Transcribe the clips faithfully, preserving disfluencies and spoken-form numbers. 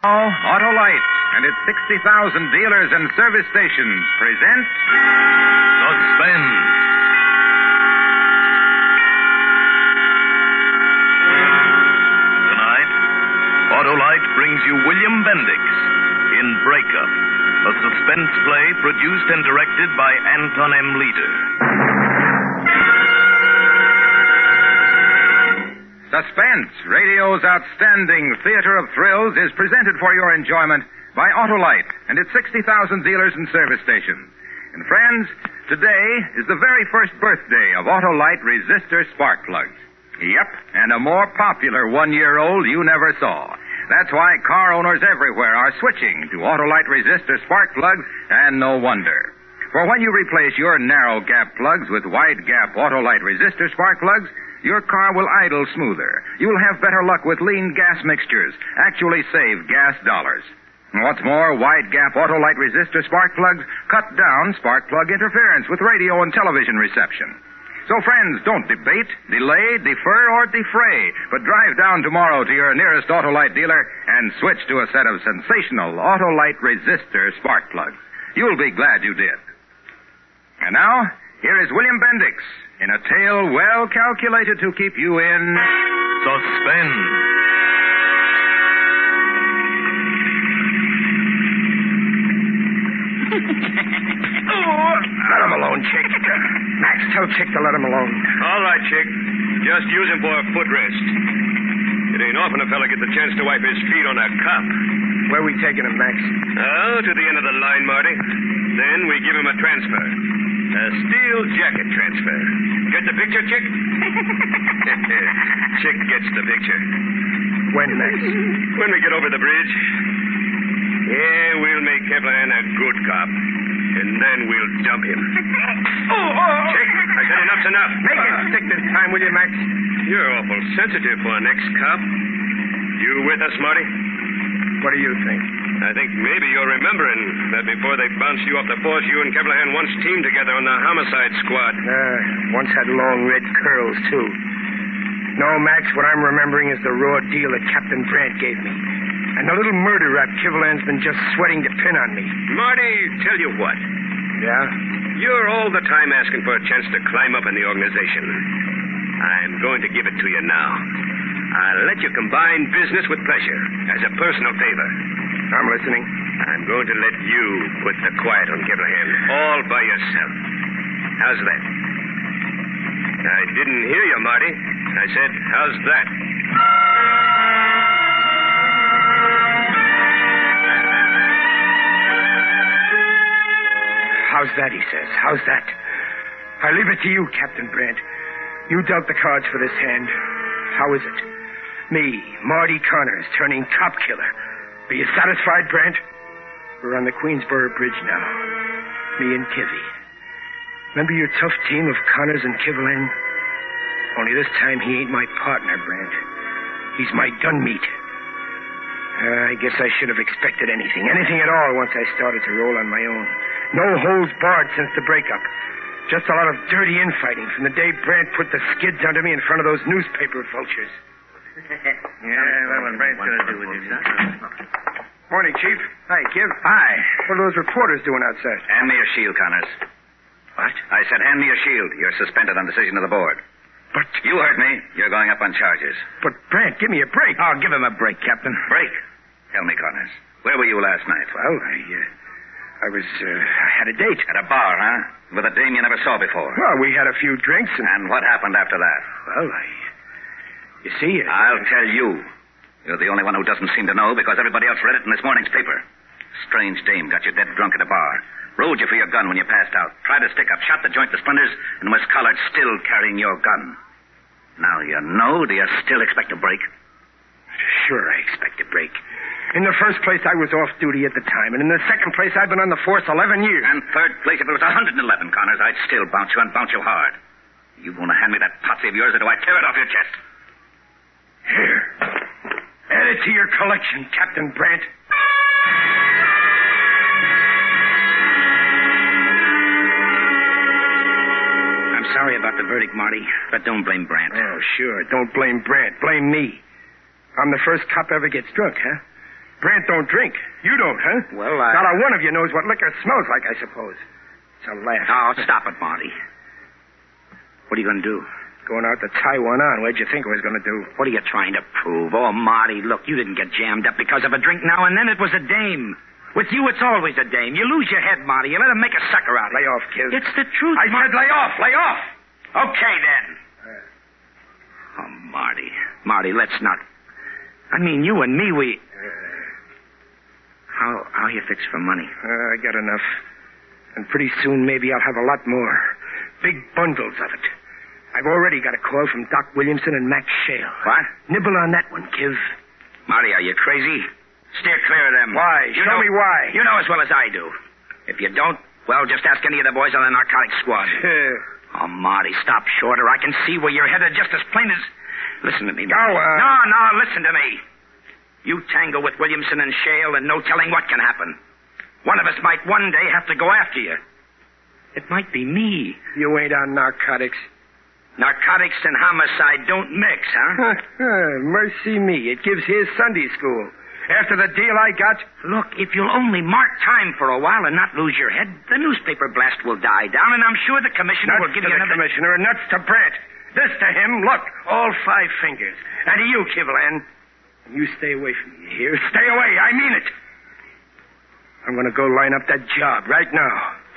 Autolite and its sixty thousand dealers and service stations present Suspense. Tonight, Autolite brings you William Bendix in Breakup, a suspense play produced and directed by Anton M. Leader. Suspense, radio's outstanding theater of thrills, is presented for your enjoyment by Autolite and its sixty thousand dealers and service stations. And friends, today is the very first birthday of Autolite resistor spark plugs. Yep, and a more popular one-year-old you never saw. That's why car owners everywhere are switching to Autolite resistor spark plugs, and no wonder. For when you replace your narrow gap plugs with wide gap Autolite resistor spark plugs, your car will idle smoother. You'll have better luck with lean gas mixtures. Actually save gas dollars. What's more, wide gap Autolite resistor spark plugs cut down spark plug interference with radio and television reception. So friends, don't debate, delay, defer, or defray, but drive down tomorrow to your nearest Autolite dealer and switch to a set of sensational Autolite resistor spark plugs. You'll be glad you did. And now, here is William Bendix in a tale well calculated to keep you in Suspense. Oh, let him alone, Chick. Max, tell Chick to let him alone. All right, Chick. Just use him for a footrest. It ain't often a fella gets a chance to wipe his feet on a cop. Where are we taking him, Max? Oh, to the end of the line, Marty. Then we give him a transfer. A steel jacket transfer. Get the picture, Chick? Chick gets the picture. When, Max? When we get over the bridge. Yeah, we'll make Kevlan a good cop. And then we'll dump him. Oh, oh, Chick, I said enough's enough. Make it stick this time, will you, Max? You're awful sensitive for an ex-cop. You with us, Marty? What do you think? I think maybe you're remembering that before they bounced you off the force, you and Kevlahan once teamed together on the homicide squad. Uh, once had long red curls, too. No, Max, what I'm remembering is the raw deal that Captain Brandt gave me. And the little murder rap Kivlan's been just sweating to pin on me. Marty, tell you what. Yeah? You're all the time asking for a chance to climb up in the organization. I'm going to give it to you now. I'll let you combine business with pleasure as a personal favor. I'm listening. I'm going to let you put the quiet on Kevlahan all by yourself. How's that? I didn't hear you, Marty. I said, how's that? How's that, he says. How's that? I leave it to you, Captain Brandt. You dealt the cards for this hand. How is it? Me, Marty Connors, turning cop killer. Are you satisfied, Brandt? We're on the Queensboro Bridge now. Me and Kivy. Remember your tough team of Connors and Kivlan? Only this time he ain't my partner, Brandt. He's my gun meat. Uh, I guess I should have expected anything. Anything at all once I started to roll on my own. No holds barred since the breakup. Just a lot of dirty infighting from the day Brandt put the skids under me in front of those newspaper vultures. Yeah, well, what Brant's going to do with you, son? Morning, Chief. Hi, Kiv. Hi. What are those reporters doing outside? Hand me your shield, Connors. What? I said hand me your shield. You're suspended on decision of the board. But... You heard me. You're going up on charges. But, Brandt, give me a break. Oh, give him a break, Captain. Break? Tell me, Connors. Where were you last night? Well, I, uh... I was, uh... I had a date. At a bar, huh? With a dame you never saw before. Well, we had a few drinks and... And what happened after that? Well, I... You see... Uh, I'll tell you. You're the only one who doesn't seem to know because everybody else read it in this morning's paper. Strange dame got you dead drunk at a bar. Rode you for your gun when you passed out. Tried to stick up, shot the joint to splinters, and was collared still carrying your gun. Now you know, do you still expect a break? Sure, I expect a break. In the first place, I was off duty at the time. And in the second place, I've been on the force eleven years. And third place, if it was one hundred eleven, Connors, I'd still bounce you and bounce you hard. You want to hand me that potsy of yours, or do I tear it off your chest? Here. Add it to your collection, Captain Brandt. I'm sorry about the verdict, Marty, but don't blame Brandt. Oh, sure. Don't blame Brandt. Blame me. I'm the first cop ever gets drunk, huh? Brant don't drink. You don't, huh? Well, I... Not a one of you knows what liquor smells like, I suppose. It's a laugh. Oh, stop it, Marty. What are you going to do? Going out to tie one on. What'd you think I was going to do? What are you trying to prove? Oh, Marty, look, you didn't get jammed up because of a drink now and then. It was a dame. With you, it's always a dame. You lose your head, Marty. You let him make a sucker out of Lay you. off, kid. It's the truth, I Marty. said lay off, lay off. Okay, then. Oh, Marty. Marty, let's not... I mean, you and me, we... How how you fix for money? Uh, I got enough. And pretty soon, maybe I'll have a lot more. Big bundles of it. I've already got a call from Doc Williamson and Max Shale. What? Nibble on that one, Kiv. Marty, are you crazy? Steer clear of them. Why? You Show know, me why. You know as well as I do. If you don't, well, just ask any of the boys on the narcotics squad. Oh, Marty, stop short, or I can see where you're headed just as plain as... Listen to me, Marty. Oh, uh... No, no, listen to me. You tangle with Williamson and Shale, and no telling what can happen. One of us might one day have to go after you. It might be me. You ain't on narcotics. Narcotics and homicide don't mix, huh? Mercy me. It gives his Sunday school. After the deal I got... Look, if you'll only mark time for a while and not lose your head, the newspaper blast will die down, and I'm sure the commissioner Nuts will give to you the another... commissioner and nuts to Brant. This to him, look, all five fingers. And to you, Kivlan. You stay away from me here. Stay away, I mean it. I'm going to go line up that job right now.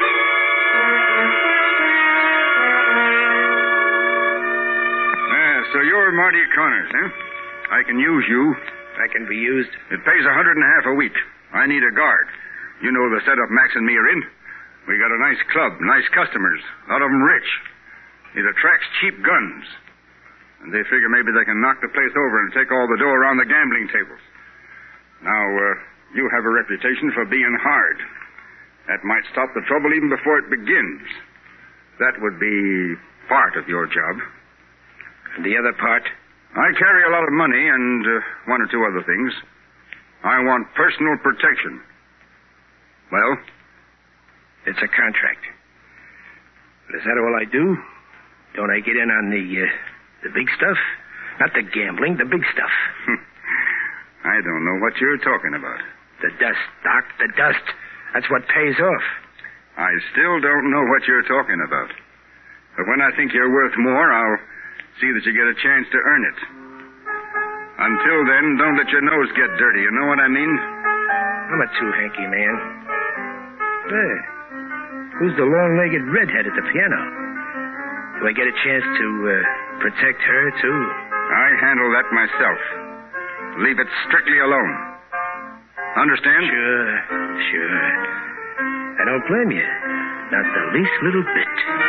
Ah, so you're Marty Connors, huh? I can use you. I can be used. It pays a hundred and a half a week. I need a guard. You know the setup Max and me are in. We got a nice club, nice customers, a lot of them rich. It attracts cheap guns. And they figure maybe they can knock the place over and take all the dough around the gambling tables. Now, uh, you have a reputation for being hard. That might stop the trouble even before it begins. That would be part of your job. And the other part? I carry a lot of money and uh, one or two other things. I want personal protection. Well? It's a contract. But is that all I do? Don't I get in on the, uh, the big stuff? Not the gambling, the big stuff. I don't know what you're talking about. The dust, Doc, the dust. That's what pays off. I still don't know what you're talking about. But when I think you're worth more, I'll see that you get a chance to earn it. Until then, don't let your nose get dirty. You know what I mean? I'm a too-hanky man. Hey, who's the long-legged redhead at the piano? Do I get a chance to uh, protect her, too? I handle that myself. Leave it strictly alone. Understand? Sure, sure. I don't blame you. Not the least little bit.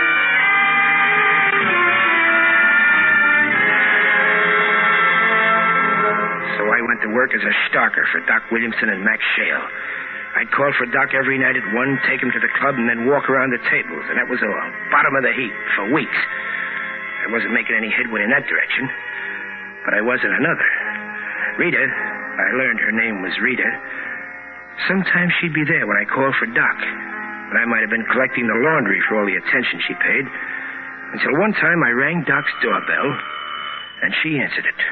So I went to work as a stalker for Doc Williamson and Max Shale. I'd call for Doc every night at one, take him to the club, and then walk around the tables, and that was all. Bottom of the heap for weeks. I wasn't making any headway in that direction, but I was in another. Rita, I learned her name was Rita. Sometimes she'd be there when I called for Doc, but I might have been collecting the laundry for all the attention she paid, until one time I rang Doc's doorbell, and she answered it.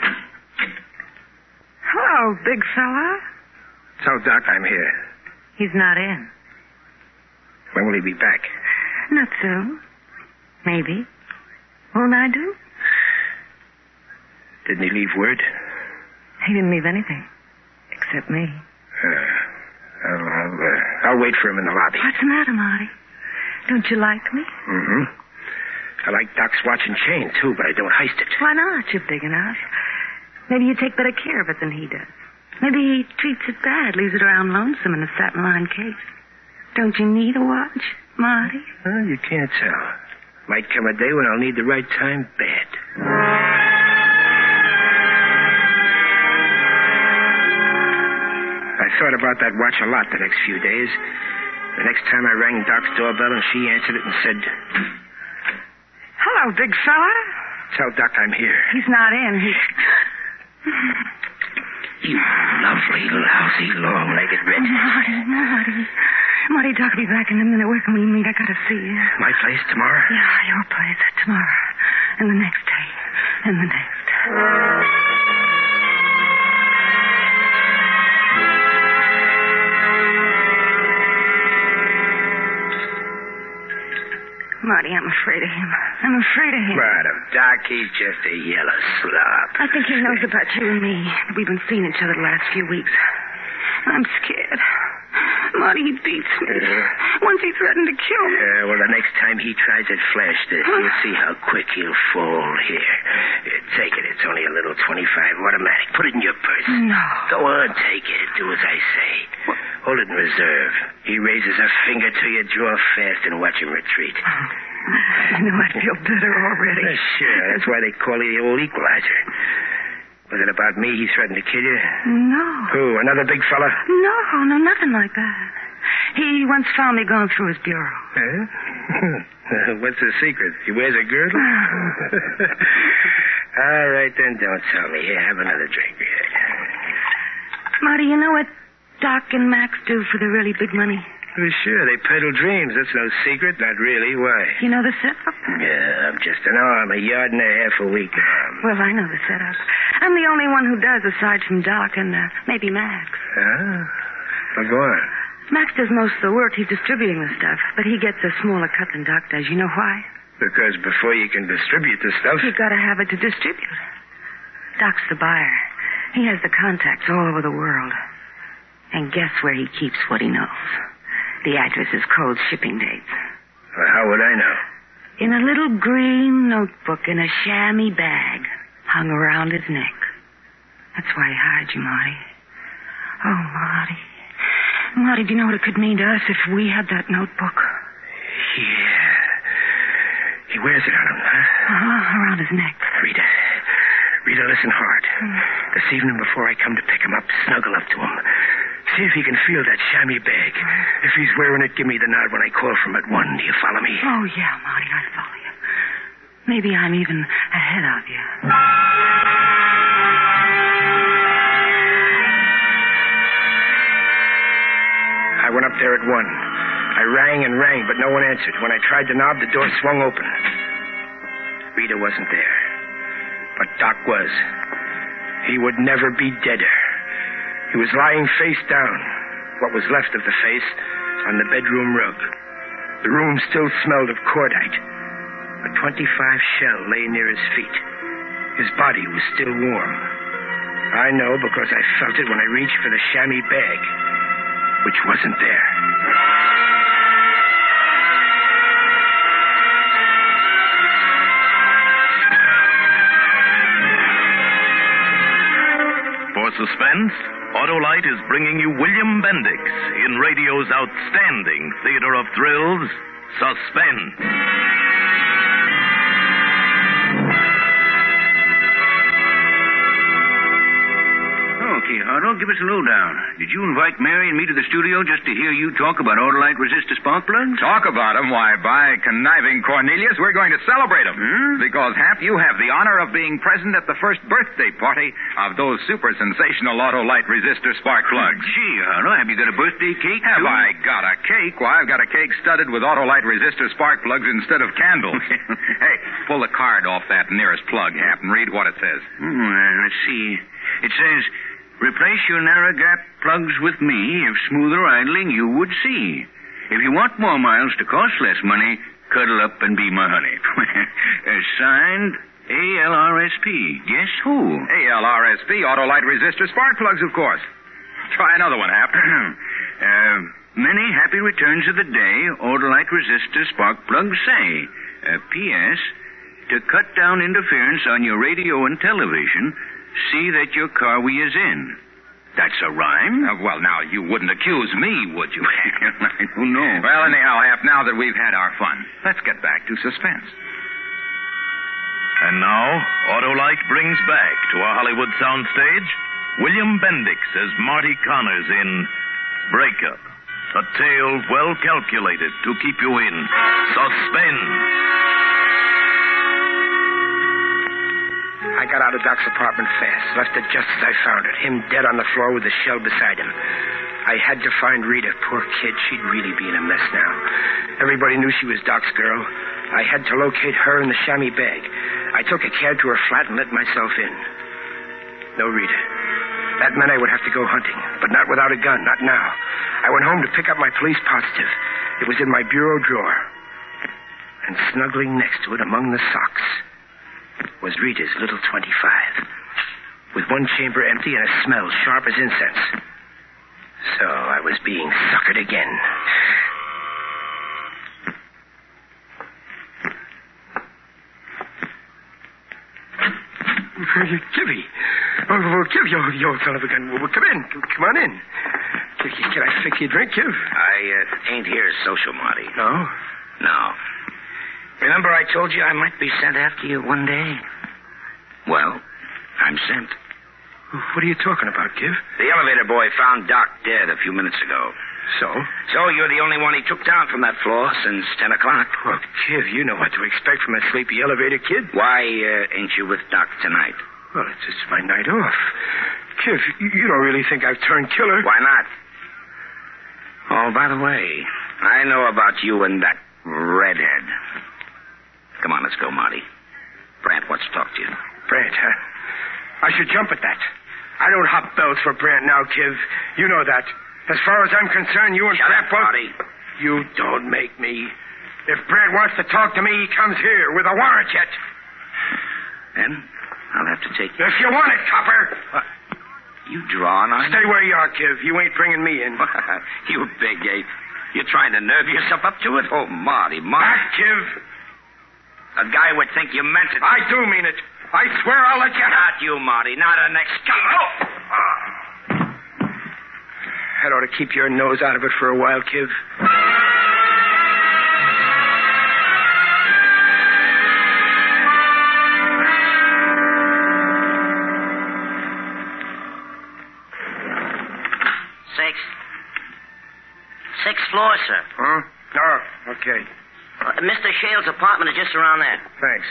Hello, big fella. Tell Doc I'm here. He's not in. When will he be back? Not soon. Maybe. Won't I do? Didn't he leave word? He didn't leave anything. Except me. Uh, I'll, I'll, uh, I'll wait for him in the lobby. What's the matter, Marty? Don't you like me? Mm-hmm. I like Doc's watch and chain, too, but I don't heist it. Why not? You're big enough. Maybe you take better care of it than he does. Maybe he treats it bad, leaves it around lonesome in a satin-lined case. Don't you need a watch, Marty? Well, you can't tell. Might come a day when I'll need the right time bad. I thought about that watch a lot the next few days. The next time I rang Doc's doorbell and she answered it and said... Hello, big fella. Tell Doc I'm here. He's not in. He's... You lovely, lousy, long-legged redhead. Marty, Marty. Marty, Doc will be back in a minute. Where can we meet? I gotta see you. My place tomorrow? Yeah, your place tomorrow. And the next day. And the next. Marty, I'm afraid of him. I'm afraid of him. Madam, Doc, he's just a yellow slop. I think he knows about you and me. We've been seeing each other the last few weeks. I'm scared. Marty, he beats me. Uh, Once he threatened to kill me. Uh, well, the next time he tries it flash this, you'll see how quick he'll fall. Here. Uh, take it. It's only a little twenty-five automatic. Put it in your purse. No. Go on, take it. Do as I say. What? Hold it in reserve. He raises a finger to you, draw fast, and watch him retreat. Oh, you know, I feel better already. Uh, sure. That's why they call you the old equalizer. Was it about me he threatened to kill you? No. Who, another big fella? No, no, nothing like that. He once found me going through his bureau. Huh? What's the secret? He wears a girdle? All right, then, don't tell me. Here, have another drink. Marty, you know what Doc and Max do for the really big money? Well, sure, they peddle dreams. That's no secret. Not really. Why? You know the setup? Yeah, I'm just an arm, a yard and a half a week arm. Well, I know the setup. I'm the only one who does, aside from Doc and uh, maybe Max. Ah, well, go on. Max does most of the work. He's distributing the stuff, but he gets a smaller cut than Doc does. You know why? Because before you can distribute the stuff... You've got to have it to distribute. Doc's the buyer. He has the contacts all over the world. And guess where he keeps what he knows? The addresses, codes, shipping dates. Well, how would I know? In a little green notebook in a chamois bag hung around his neck. That's why he hired you, Marty. Oh, Marty. Marty, do you know what it could mean to us if we had that notebook? Yeah. He wears it on him, huh? Uh-huh, around his neck. Rita. Rita, listen hard. Mm. This evening before I come to pick him up, snuggle up to him. See if he can feel that chamois bag. If he's wearing it, give me the nod when I call from at one. Do you follow me? Oh, yeah, Marty, I follow you. Maybe I'm even ahead of you. I went up there at one. I rang and rang, but no one answered. When I tried the knob, the door swung open. Rita wasn't there. But Doc was. He would never be deader. He was lying face down, what was left of the face, on the bedroom rug. The room still smelled of cordite. A twenty-five shell lay near his feet. His body was still warm. I know because I felt it when I reached for the chamois bag, which wasn't there. For suspense, Autolite is bringing you William Bendix in radio's outstanding theater of thrills, Suspense. Okay, Otto, give us a lowdown. Did you invite Mary and me to the studio just to hear you talk about Autolite resistor spark plugs? Talk about them? Why, by conniving Cornelius, we're going to celebrate them. Hmm? Because, Hap, you have the honor of being present at the first birthday party of those super sensational Autolite resistor spark plugs. Gee, Otto, have you got a birthday cake, Have too? I got a cake? Why, I've got a cake studded with Autolite resistor spark plugs instead of candles. Hey, pull the card off that nearest plug, Hap, and read what it says. Hmm, well, let's see. It says, replace your narrow gap plugs with me. If smoother idling, you would see. If you want more miles to cost less money, cuddle up and be my honey. uh, signed, A L R S P. Guess who? A L R S P, Autolite resistor spark plugs, of course. Try another one, Hap. uh, many happy returns of the day, Autolite resistor spark plugs say. Uh, P S. To cut down interference on your radio and television, see that your car is in. That's a rhyme? Uh, well, now, you wouldn't accuse me, would you? I don't know. Well, anyhow, Hap, now that we've had our fun, let's get back to suspense. And now, Autolite brings back to our Hollywood soundstage William Bendix as Marty Connors in Breakup, a tale well calculated to keep you in suspense. I got out of Doc's apartment fast, left it just as I found it, him dead on the floor with the shell beside him. I had to find Rita. Poor kid, she'd really be in a mess now. Everybody knew she was Doc's girl. I had to locate her in the chamois bag. I took a cab to her flat and let myself in. No Rita. That meant I would have to go hunting, but not without a gun, not now. I went home to pick up my police positive. It was in my bureau drawer. And snuggling next to it among the socks was Rita's little twenty-five, with one chamber empty and a smell sharp as incense. So I was being suckered again. Kivy. Oh, well, Kiv, you, you old son of a gun. Well, come in. Come on in. Can, can I fix you a drink, Kiv? I uh, ain't here social, Marty. No? No. Remember I told you I might be sent after you one day? Well, I'm sent. What are you talking about, Kiv? The elevator boy found Doc dead a few minutes ago. So? So you're the only one he took down from that floor since ten o'clock. Well, Kiv, you know what to expect from a sleepy elevator kid. Why uh, ain't you with Doc tonight? Well, it's, it's my night off. Kiv, you, you don't really think I've turned killer? Why not? Oh, by the way, I know about you and that redhead. Come on, let's go, Marty. Brant wants to talk to you. Brant, huh? I should jump at that. I don't hop bells for Brant now, Kiv. You know that. As far as I'm concerned, you and Shut Brant up, both... Marty. You don't make me. If Brant wants to talk to me, he comes here with a warrant yet. Then I'll have to take you. If you want it, copper. What? You drawing on Stay where you are, Kiv. You ain't bringing me in. You big ape. You're trying to nerve yourself up to it? Oh, Marty, Marty. Back, Kiv. A guy would think you meant it. I do mean it. I swear I'll let you... Not you, Marty. Not an excuse. Oh. That ought to keep your nose out of it for a while, Kiv. Six. Sixth floor, sir. Huh? Oh, okay. Uh, Mister Shale's apartment is just around there. Thanks.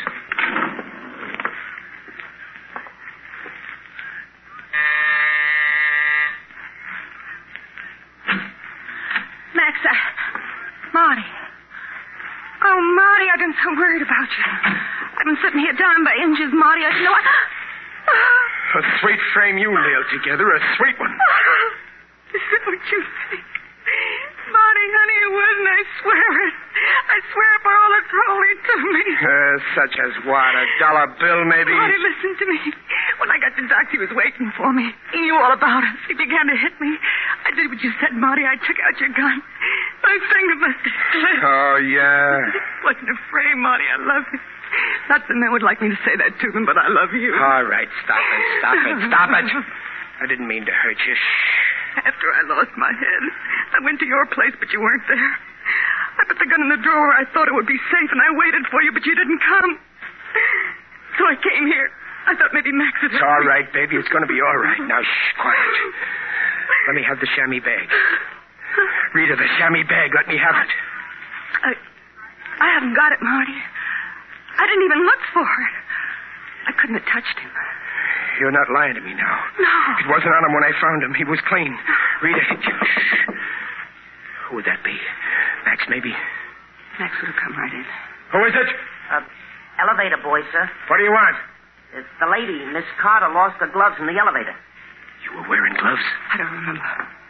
Max, I... Marty. Oh, Marty, I've been so worried about you. I've been sitting here dying by inches, Marty. I know I... A sweet frame you nailed together, a sweet one. Is that what you think? Marty, honey, it wasn't. I swear it. I swear by all that's holy to me. Uh, such as what? A dollar bill, maybe? Marty, listen to me. When I got to Doc, he was waiting for me. He knew all about us. He began to hit me. I did what you said, Marty. I took out your gun. My finger must have slipped. Oh, yeah. It wasn't a frame, Marty. I love you. Lots of men would like me to say that to them, but I love you. All right, stop it, stop it, stop it. I didn't mean to hurt you. Shh. After I lost my head, I went to your place, but you weren't there. I put the gun in the drawer. I thought it would be safe, and I waited for you, but you didn't come. So I came here. I thought maybe Max would... It's all right, baby. It's going to be all right. Now, shh, quiet. Let me have the chamois bag. Rita, the chamois bag. Let me have it. I, I haven't got it, Marty. I didn't even look for it. I couldn't have touched him. You're not lying to me now. No. It wasn't on him when I found him. He was clean. Rita, shh. Who would that be? Max, maybe? Max would have come right in. Who is it? Uh, elevator boy, sir. What do you want? It's the lady, Miss Carter, lost her gloves in the elevator. You were wearing gloves? I don't remember.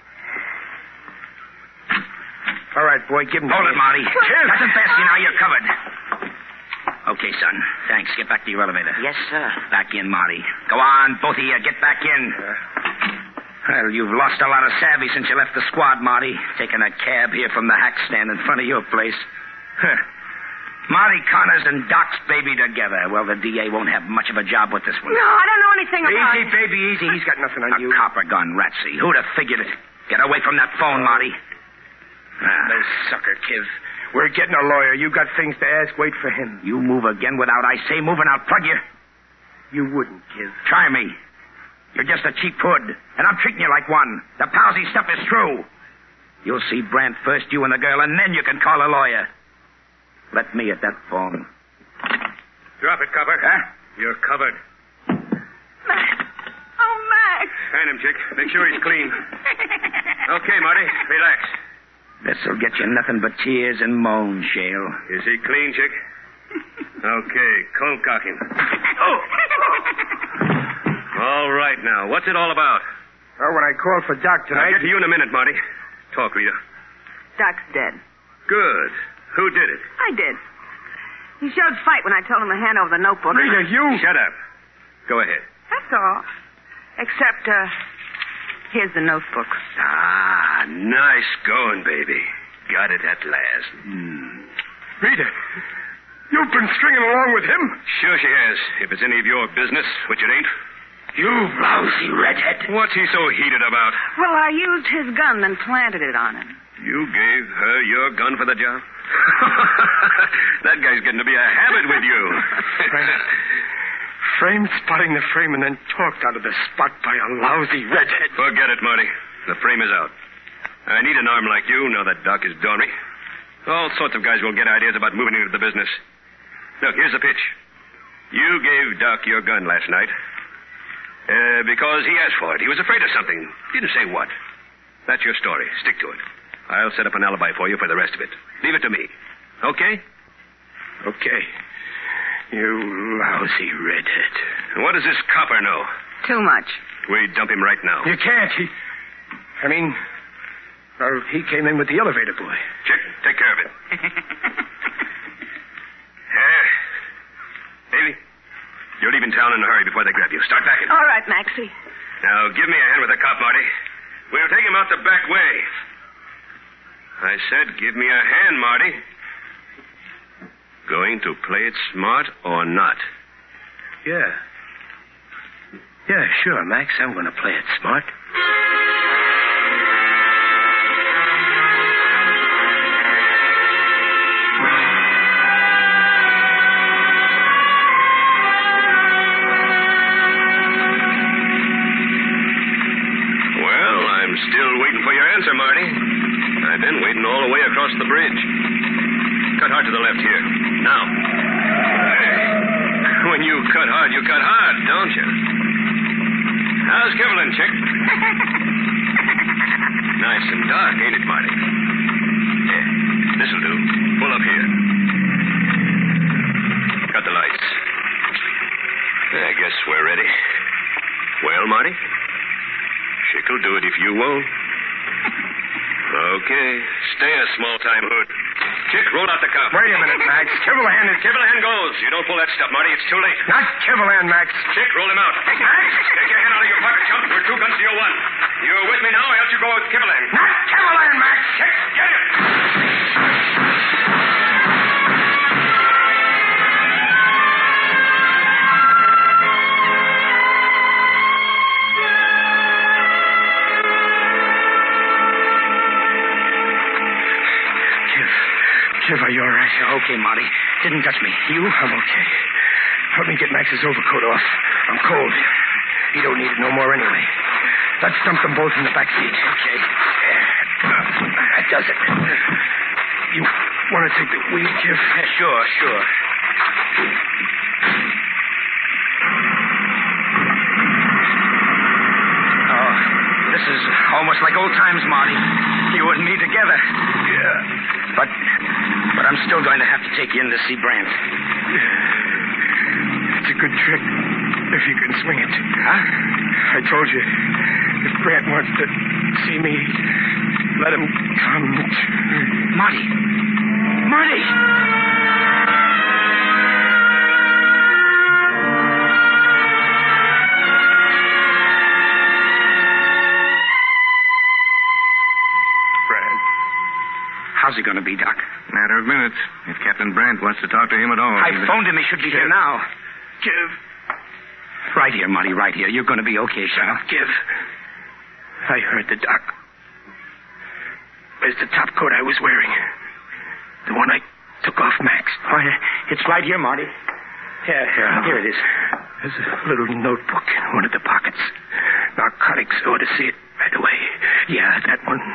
All right, boy, give him... Hold it, Marty. Kiv! Nothing fancy now. You're covered. Okay, son. Thanks. Get back to your elevator. Yes, sir. Back in, Marty. Go on, both of you. Get back in. Well, you've lost a lot of savvy since you left the squad, Marty. Taking a cab here from the hack stand in front of your place. Huh. Marty Connors and Doc's baby together. Well, the D A won't have much of a job with this one. No, I don't know anything about Easy, it. baby, easy. He's got nothing on A you. copper gun, Ratsy. Who'd have figured it? Get away from that phone, Marty. Ah. The sucker, Kiv. We're getting a lawyer. You got things to ask. Wait for him. You move again without I say move, and I'll plug you. You wouldn't, Kiv. Try me. You're just a cheap hood, and I'm treating you like one. The palsy stuff is true. You'll see Brant first, you and the girl, and then you can call a lawyer. Let me at that phone. Drop it, copper. Huh? You're covered. Max. Oh, Max. Hand him, chick. Make sure he's clean. Okay, Marty. Relax. This'll get you nothing but tears and moans, Shale. Is he clean, chick? Okay, cold cock him. Oh! All right, now. What's it all about? Well, when I called for Doc I'll tonight... get to you in a minute, Marty. Talk, Rita. Doc's dead. Good. Who did it? I did. He showed fight when I told him to hand over the notebook. Rita, you... Shut up. Go ahead. That's all. Except, uh, here's the notebook. Ah, nice going, baby. Got it at last. Hmm. Rita, you've been stringing along with him? Sure she has. If it's any of your business, which it ain't. You lousy redhead. What's he so heated about? Well, I used his gun and planted it on him. You gave her your gun for the job? That guy's getting to be a habit with you. Frame spotting the frame and then talked out of the spot by a lousy redhead. Forget it, Marty. The frame is out. I need an arm like you now that Doc is dormy. All sorts of guys will get ideas about moving into the business. Look, here's the pitch. You gave Doc your gun last night uh, because he asked for it. He was afraid of something. Didn't say what. That's your story. Stick to it. I'll set up an alibi for you for the rest of it. Leave it to me. Okay? Okay. You lousy redhead. What does this copper know? Too much. We dump him right now. You can't. He... I mean... Well, he came in with the elevator boy. Chick, take care of it. uh, baby, you're leaving town in a hurry before they grab you. Start backing. All right, Maxie. Now, give me a hand with the cop, Marty. We'll take him out the back way. I said, give me a hand, Marty. Going to play it smart or not? Yeah. Yeah, sure, Max. I'm going to play it smart. Well, I'm still waiting for your answer, Marty. I've been waiting all the way across the bridge. Cut hard to the left here. Now. Hey, when you cut hard, you cut hard, don't you? How's Kivlin, chick? Nice and dark, ain't it, Marty? Yeah, this'll do. Pull up here. Cut the lights. I guess we're ready. Well, Marty? Chick'll do it if you won't. Okay. Stay a small-time hood. Chick, roll out the cop. Wait a minute, Max. Kivalahan is... Kivalahan goes. You don't pull that stuff, Marty. It's too late. Not Kivalahan, Max. Chick, roll him out. Max! Take your hand out of your pocket, chump. We're two guns to your one. You're with me now, or else you go with Kivalahan. Not Kivalahan, Max. Chick, get him! Kiv, are you all right? Okay, Marty. Didn't touch me. You? I'm okay. Help me get Max's overcoat off. I'm cold. He don't need it no more anyway. Let's dump them both in the back seat. Okay. That does it. You want to take the wheel, Kiv? Yeah, sure, sure. Oh, this is almost like old times, Marty. You and me together. Yeah. But, but I'm still going to have to take you in to see Brant. It's a good trick, if you can swing it. Huh? I told you, if Brant wants to see me, let him come. Marty. Marty! How's he going to be, Doc? Matter of minutes. If Captain Brant wants to talk to him at all. I phoned him. He should be Kiv. here now. Kiv. Right here, Marty, right here. You're going to be okay, son. Kiv. I heard the doc. Where's the top coat I was wearing? The one I took off Max. Oh, yeah. It's right here, Marty. Yeah, here. Here it is. There's a little notebook in one of the pockets. Narcotics ought to see it right away. Yeah, that one.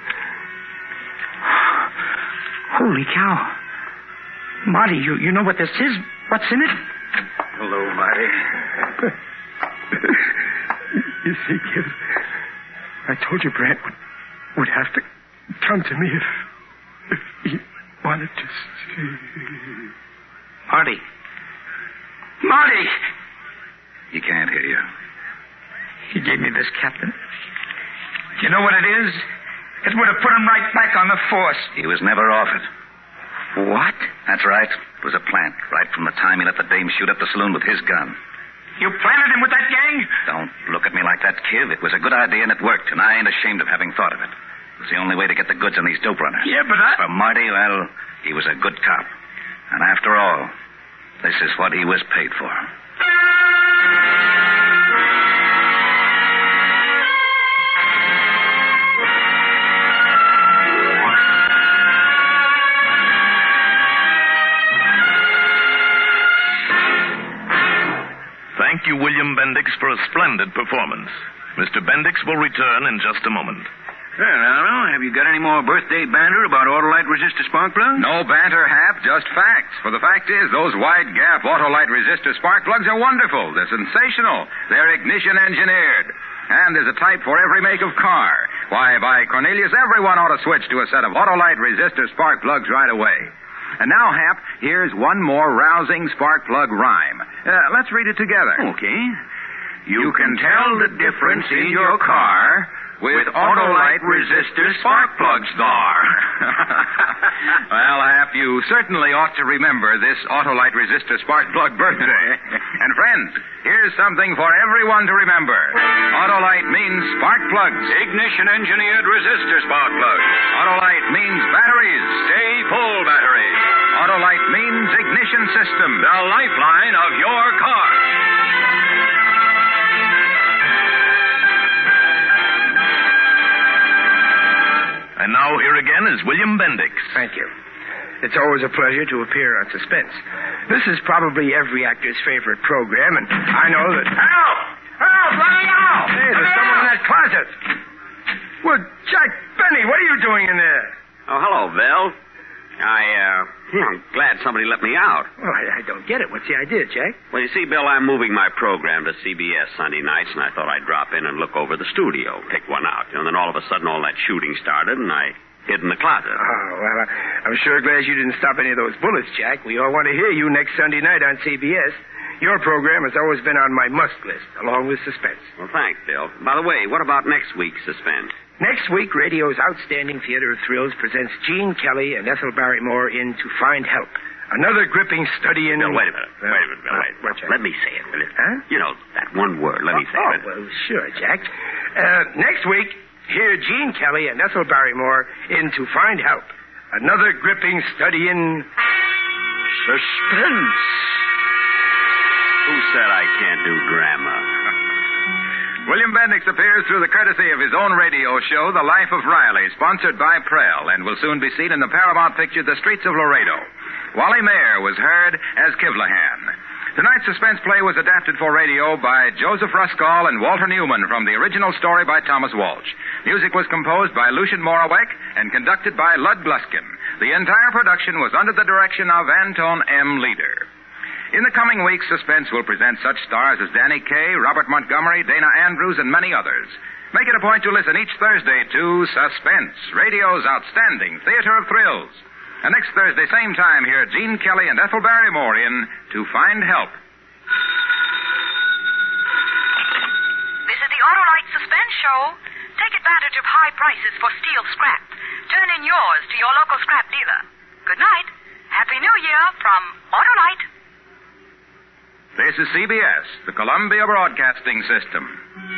Holy cow. Marty, you, you know what this is? What's in it? Hello, Marty. You see, kid, I told you Brant would, would have to come to me if, if he wanted to see. Marty. Marty! He can't hear you. He gave me this, Captain. You know what it is? It would have put him right back on the force. He was never off it. What? That's right. It was a plant, right from the time he let the dame shoot up the saloon with his gun. You planted him with that gang? Don't look at me like that, kid. It was a good idea and it worked, and I ain't ashamed of having thought of it. It was the only way to get the goods on these dope runners. Yeah, but I... For Marty, well, he was a good cop. And after all, this is what he was paid for. Thank you, William Bendix, for a splendid performance. Mister Bendix will return in just a moment. Well, I don't know. Have you got any more birthday banter about Autolite resistor spark plugs? No banter, Hap, just facts. For the fact is, those wide-gap Autolite resistor spark plugs are wonderful. They're sensational. They're ignition-engineered. And there's a type for every make of car. Why, by Cornelius, everyone ought to switch to a set of Autolite resistor spark plugs right away. And now, Hap, here's one more rousing spark plug rhyme. Uh, let's read it together. Okay. You, you can tell the difference in your car with Autolite resistor spark plugs there. Well, Hap, you certainly ought to remember this Autolite resistor spark plug birthday. And friends, here's something for everyone to remember. Autolite means spark plugs. Ignition-engineered resistor spark plugs. Autolite means batteries. Stay full batteries. Autolite means ignition system. The lifeline of your car. And now here again is William Bendix. Thank you. It's always a pleasure to appear on Suspense. This is probably every actor's favorite program, and I know that... Help! Help! Let me out! Hey, there's someone in that closet. Well, Jack Benny, what are you doing in there? Oh, hello, Bill. I, uh, I'm glad somebody let me out. Well, I, I don't get it. What's the idea, Jack? Well, you see, Bill, I'm moving my program to C B S Sunday nights, and I thought I'd drop in and look over the studio, pick one out. And then all of a sudden, all that shooting started, and I hid in the closet. Oh, well, I'm sure glad you didn't stop any of those bullets, Jack. We all want to hear you next Sunday night on C B S. Your program has always been on my must list, along with Suspense. Well, thanks, Bill. By the way, what about next week's Suspense? Next week, radio's outstanding theater of thrills presents Gene Kelly and Ethel Barrymore in To Find Help. Another gripping study in... Bill, wait a minute. Uh, wait a minute, Bill. Uh, wait. What's that? Let me say it, will you? Huh? You know, that one word. Let oh, me say oh, it. well, sure, Jack. Uh, next week, hear Gene Kelly and Ethel Barrymore in To Find Help. Another gripping study in... suspense. Who said I can't do grammar? William Bendix appears through the courtesy of his own radio show, The Life of Riley, sponsored by Prell, and will soon be seen in the Paramount picture, The Streets of Laredo. Wally Mayer was heard as Kivlahan. Tonight's suspense play was adapted for radio by Joseph Ruskall and Walter Newman from the original story by Thomas Walsh. Music was composed by Lucien Moraweck and conducted by Lud Gluskin. The entire production was under the direction of Anton M. Leader. In the coming weeks, Suspense will present such stars as Danny Kaye, Robert Montgomery, Dana Andrews, and many others. Make it a point to listen each Thursday to Suspense, radio's outstanding theater of thrills. And next Thursday, same time, hear Gene Kelly and Ethel Barrymore in To Find Help. This is the Autolite Suspense Show. Take advantage of high prices for steel scrap. Turn in yours to your local scrap dealer. Good night. Happy New Year from Autolite. This is C B S, the Columbia Broadcasting System.